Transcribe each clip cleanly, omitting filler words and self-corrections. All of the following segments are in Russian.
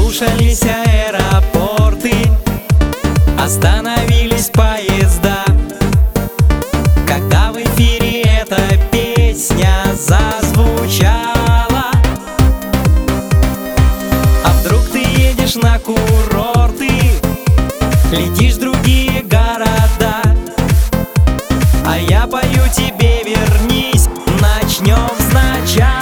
Разрушились аэропорты, остановились поезда. Когда в эфире эта песня зазвучала, а вдруг ты едешь на курорты, летишь в другие города, а я пою тебе: вернись, начнем сначала.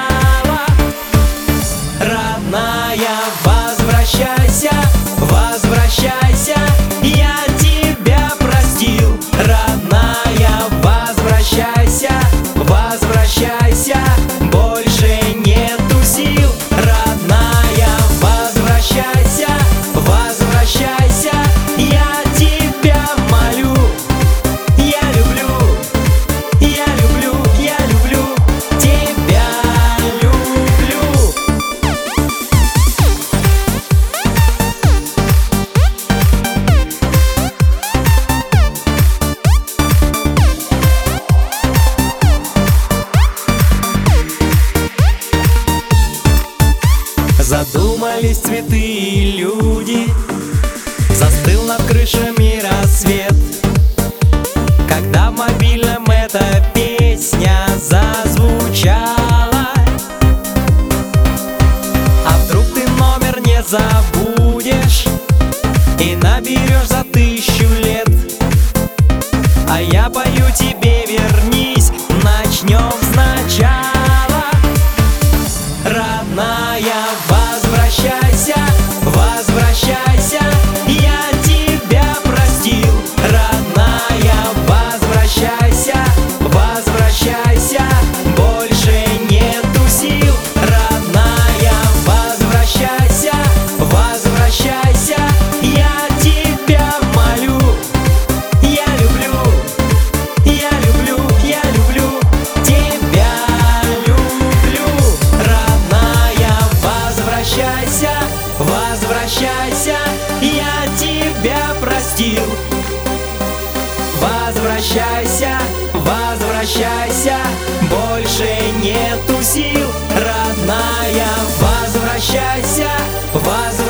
Родная, возвращайся, возвращайся, я тебя простил. Родная, возвращайся, возвращайся, больше нету сил. Родная, возвращайся, возвращайся, я тебя молю. Я люблю, я люблю, я люблю, тебя люблю. Задумались цветы и люди, застыл над крышами рассвет. Когда в мобильном эта песня зазвучала, а вдруг ты номер не забудешь и наберешь за 1000 лет, а я пою тебе: вернись, начнем сначала. Родная, возвращайся, возвращайся, я тебя простил. Родная, возвращайся, возвращайся, больше нету сил. Родная, возвращайся, возвращайся, я тебя молю. Я люблю, я люблю, я люблю, тебя люблю. Родная, возвращайся, возвращайся, я тебя простил. Возвращайся, возвращайся, больше нету сил. Родная, возвращайся, возвращайся.